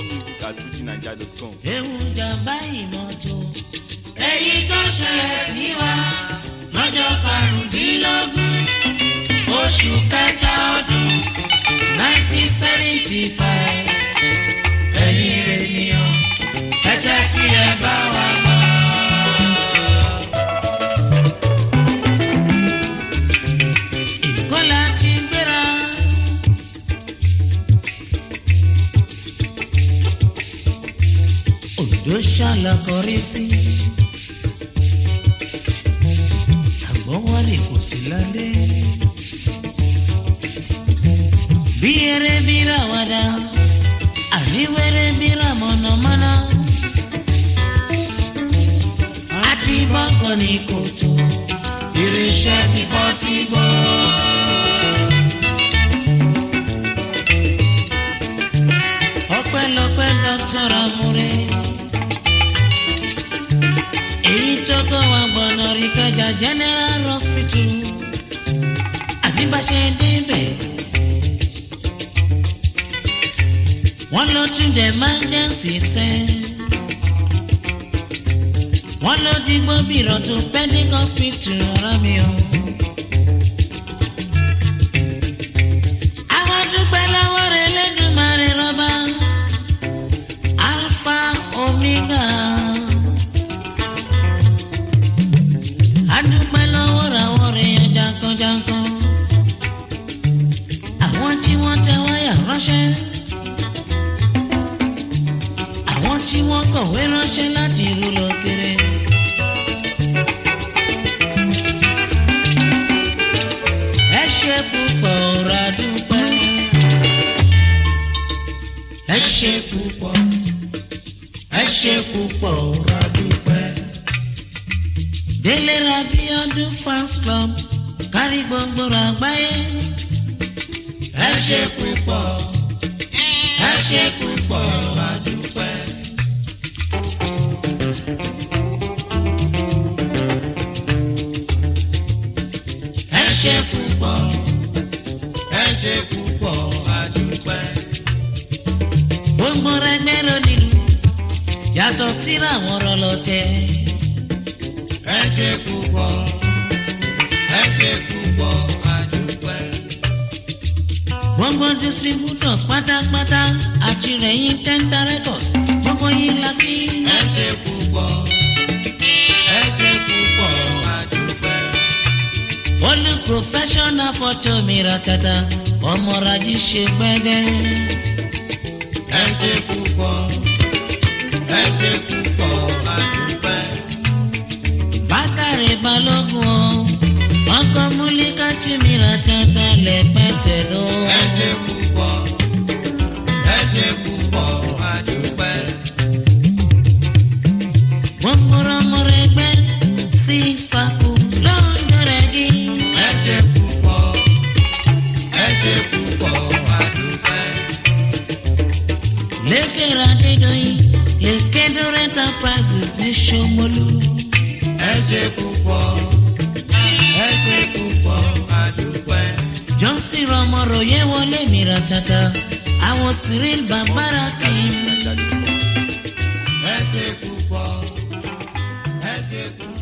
More music at fujinaija.com. ewu jàmbá ìmọ̀tò èyí tó ṣẹlẹ̀ sí wa lọ́jọ́ karùndínlógún oṣù kẹta ọdún 1975 ẹ̀yin ènìyàn ẹ̀jẹ̀ tí ẹ bá wa gbọ́. ìkọlà ti gbéra Oǹdó ṣàlàkọrí sí àgbọ̀n wálé kò sí lálẹ́ bí eré bí ràwàdà àríwéré bí ràmọ̀nàmọ́ná àti bọ́ngàn ní kòtò irinṣẹ́ ti fọ́ sí gbọ́. ọpẹ́lọpẹ́ Dr. Amure èyí tó kọ́ wa gbọ́nà rí kẹjà General Hospital àbíbáṣe débẹ̀ wọ́n ló tún dé emergency sẹ́ wọ́n ló dìgbò bìrọ̀ tó pending hospital ọ̀rọ̀ mi o. àwọn dúpẹ́ lọ́wọ́ rẹ̀ lẹ́dùnmáre rọ́bà Alpha Omega. adúpẹ́ lọ́wọ́ ràwọ̀ rẹ̀ yan jankan-jankan àwọn tí wọ́n tẹ wáyà ránṣẹ́ àwọn tí wọ́n kọ̀wé ránṣẹ́ láti ìlú lókèrè. ẹ ṣé púpọ̀ ra dúpẹ́ ẹ ṣé púpọ̀ ẹ ṣé púpọ̀ ra dúpẹ́. Délé Rabiodun fans club kárí gbogbo àgbáyé. ẹ ṣé púpọ̀ ẹ ṣé púpọ̀ ra dúpẹ́. ẹ ṣé púpọ̀ ẹ ṣé púpọ̀ ra dúpẹ́. gbogbo rẹ̀ mẹ́rọ nínú yàtọ̀ síra àwọn ọ̀rọ̀ lọ́tẹ̀. ẹ ṣé púpọ̀ ẹ ṣé púpọ̀ a dúpẹ́. gbogbo distributors pátápátá àti rẹ̀yìn Tenta Records gbogbo yín la kí. ẹ ṣé púpọ̀ ẹ ṣé púpọ̀ a dúpẹ́. olú professional photo mi ratata ọmọrají ṣe gbẹ́dẹ́. ẹ ṣé púpọ̀ ẹ ṣé púpọ̀ a dúpẹ́. Bákàrè Balógun ọkọ̀ múlíkà tí mi ra tata lẹ́pẹ̀tẹ̀ lọ. ẹ ṣé púpọ̀ ẹ ṣé púpọ̀ a dúpẹ́. wọ́n mọ̀rọ̀mọ̀rọ̀ ẹgbẹ́ sí ìsàkó lọ́dọ̀ rẹ̀ gí. ẹ ṣé púpọ̀ ẹ ṣé púpọ̀ a dúpẹ́. lẹ́kẹ̀rẹ́ Adédọ́yìn lẹ́kẹ̀dọ́rẹ́ Enterprises ní Ṣómólú. ẹ ṣé púpọ̀ ẹ ṣé púpọ̀ a dúpẹ́. Johnson Romoroye wọlé mi ratata àwọn Cyril Babaraki. ẹ ṣé púpọ̀ ẹ ṣé púpọ̀.